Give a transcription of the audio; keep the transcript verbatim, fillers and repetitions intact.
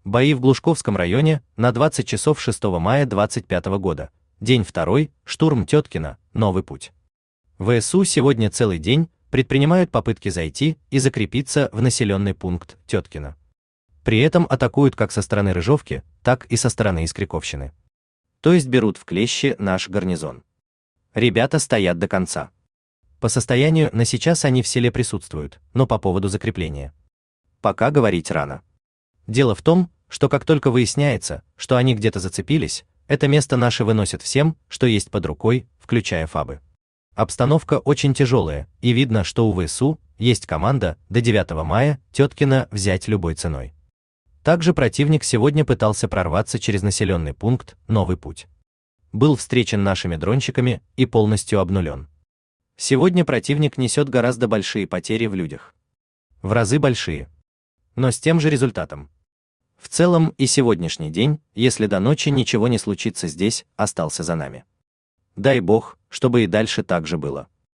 Бои в Глушковском районе на двадцать часов шестого мая двадцать пятого года. День второй. Штурм Теткина. Новый путь. ВСУ сегодня целый день предпринимают попытки зайти и закрепиться в населенный пункт Теткино. При этом атакуют как со стороны Рыжовки, так и со стороны Искряковщины. То есть берут в клещи наш гарнизон. Ребята стоят до конца. По состоянию на сейчас они в селе присутствуют, но по поводу закрепления пока говорить рано. Дело в том, что как только выясняется, что они где-то зацепились, это место наши выносят всем, что есть под рукой, включая ФАБы. Обстановка очень тяжелая, и видно, что у ВСУ есть команда до девятого мая Теткино взять любой ценой. Также противник сегодня пытался прорваться через населенный пункт Новый путь. Был встречен нашими дрончиками и полностью обнулен. Сегодня противник несет гораздо большие потери в людях. В разы большие. Но с тем же результатом. В целом и сегодняшний день, если до ночи ничего не случится здесь, остался за нами. Дай бог, чтобы и дальше так же было.